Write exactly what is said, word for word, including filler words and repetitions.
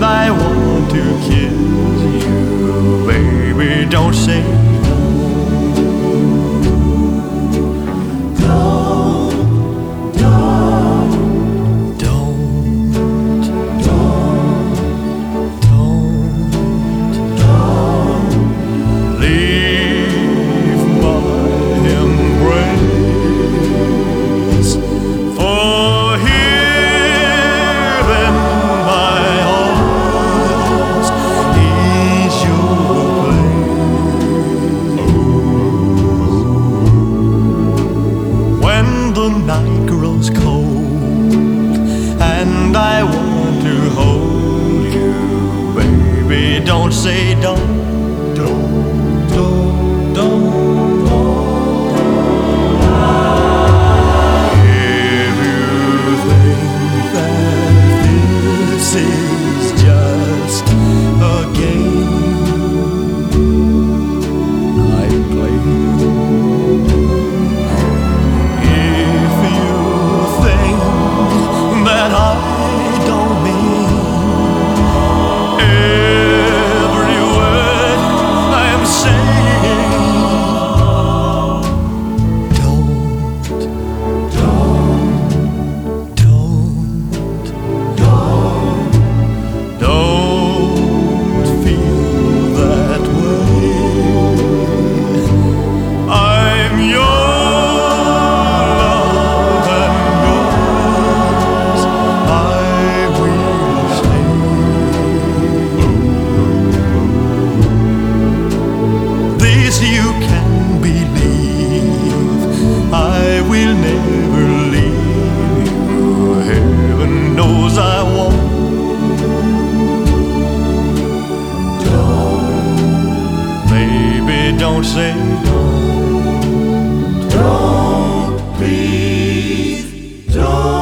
I want to kiss you, baby, don't say night grows cold and I want to hold you, baby, don't say don't, don't, don't, don't, don't. If you think that this is just a game I play, you can believe I will never leave you. Heaven knows I won't. Don't, baby, don't say don't. Don't, please, don't.